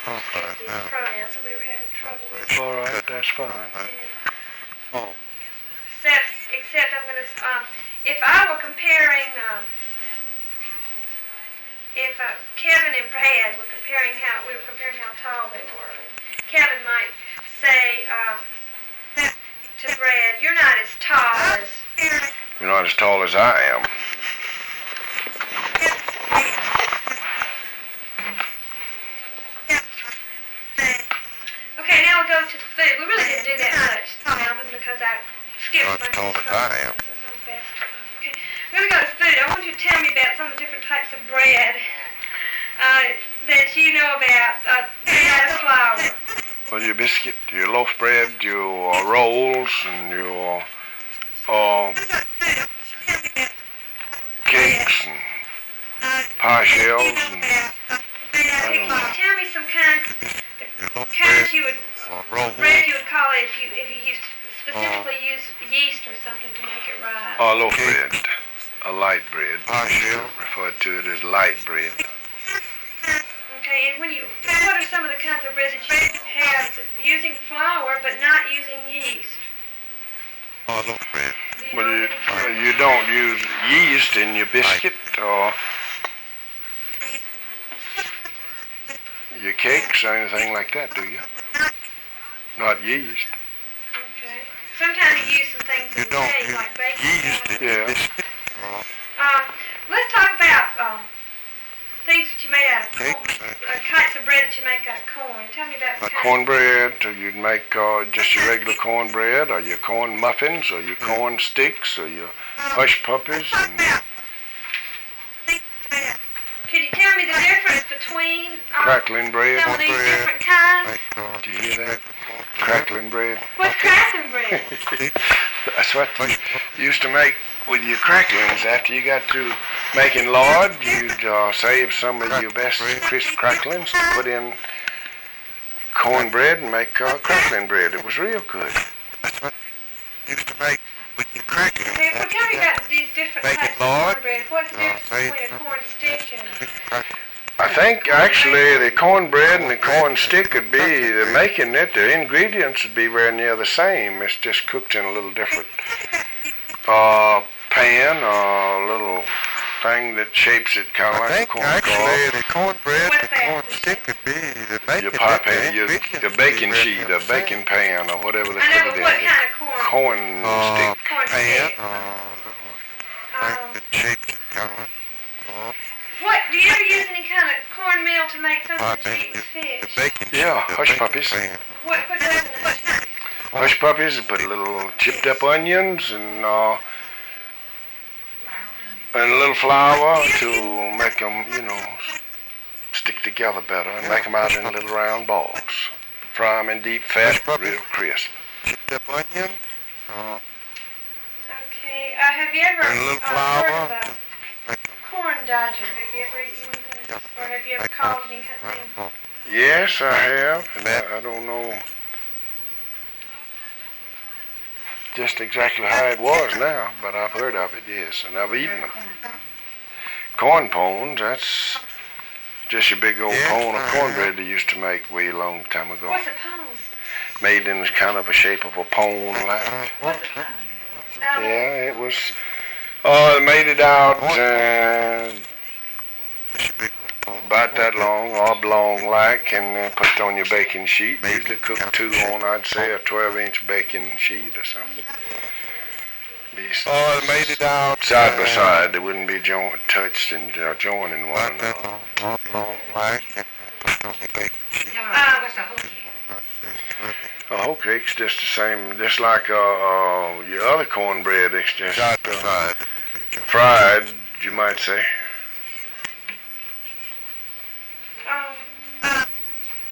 get these pronouns that we were having trouble with. All right, that's fine. Yeah. Except I'm going to, if I were comparing, if Kevin and Brad were comparing we were comparing how tall they were. Kevin might say to Brad, "You're not as tall as." You're not as tall as I am. Okay, now we'll go to the food. We really didn't do that much, Alvin, because I skipped Not my as tall as I am. Okay, we're going to go to food. I want you to tell me about some of the different types of bread that you know about made out of flour. Well, your biscuit, your loaf bread, your rolls, and your cakes and pie shells and Tell me some kinds you would bread you would call it if you specifically use yeast or something to make it rise. loaf bread, a light bread. Pie shell, referred to it as light bread. Okay, and what are some of the kinds of bread that you have using flour but not using yeast? Loaf bread. Well, you don't use yeast in your biscuit or your cakes or anything like that, do you? Not yeast. Okay. Sometimes you use some things in cake, like baking. Yeast, yeah. Let's talk about things that you made out of corn, types of bread that you make out of corn. Tell me about the cornbread, you'd make just your regular cornbread, or your corn muffins, or your corn sticks, or your hush puppies. And can you tell me the difference between crackling bread? Some of these different kinds? Do you hear that? Crackling bread. What's crackling bread? That's what you used to make with your cracklings. After you got through making lard, you'd save some of your best crisp cracklings to put in cornbread and make crackling bread. It was real good. That's what you used to make with your cracklings. Okay, well, tell me about these different types of cornbread. What's the difference between a corn stick and... I think actually the cornbread and the corn stick would be, making it, the ingredients would be very near the same. It's just cooked in a little different pan or a little thing that shapes it kind of like a corn cob. Actually the cornbread and the corn stick would be the baking your pie pan, your baking sheet, a baking pan or whatever they put it in. What kind of corn? Corn stick pan. That shapes it kind of like. Do you ever use any kind of cornmeal to make something that you eat with fish? Yeah, hush puppies. What goes in the hush puppies? Hush puppies, and put a little chipped up onions and a little flour to make them, stick together better and make them out in little round balls. Fry them in deep fat, real crisp. Chipped up onion. Okay, have you ever heard of a corn dodger? Have you ever eaten one of those? Or have you ever called any kind of thing? Yes, I have. And I don't know just exactly how it was now, but I've heard of it, yes, and I've eaten them. Corn pones, that's just a big old pone of cornbread they used to make way a long time ago. What's a pone? Made in kind of a shape of a pone like. What's a pone? Yeah, it was. They made it out about that long, oblong like, and put it on your baking sheet. Usually cook two on, I'd say, a 12-inch baking sheet or something. They made it out side by side. They wouldn't be touched and joining one another. Oblong like, and put on your baking sheet. What's a hoe cake? A hoe cake's just the same, just like your other cornbread. It's just fried, you might say.